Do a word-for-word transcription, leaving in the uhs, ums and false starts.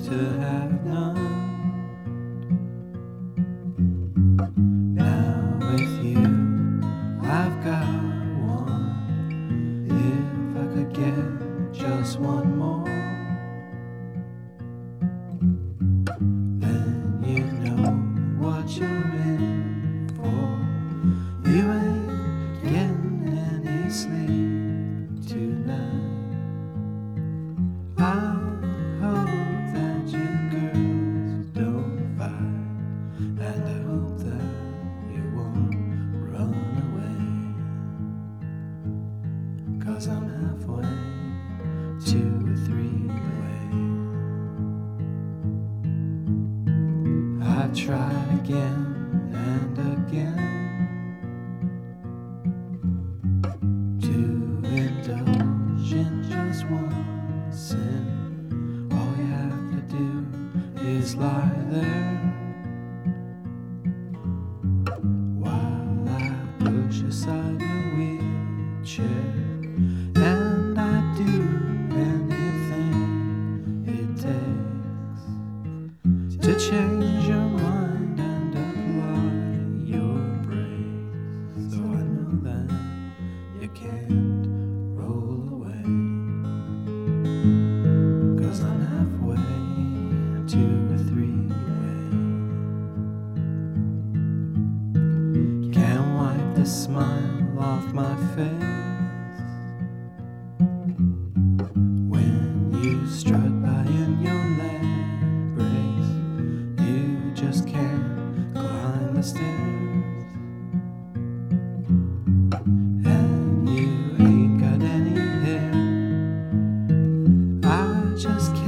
to have none. Now with you, I've got one. If I could get just one more, then you know what you're in for. You ain't getting any sleep tonight. I hope that you girls don't fight, and I hope that you won't run away, 'cause I'm halfway to a three-way. I've tried again and again to indulge in just one sin. All you have to do is lie there while I push aside your wheelchair, and I do anything it takes to change your mind and apply your brakes, so I know that you can't roll away, 'cause I'm halfway to a three-way. Can't wipe the smile off my face when you strut by in your leg brace. You just can't climb the stairs, and you ain't got any hair. I just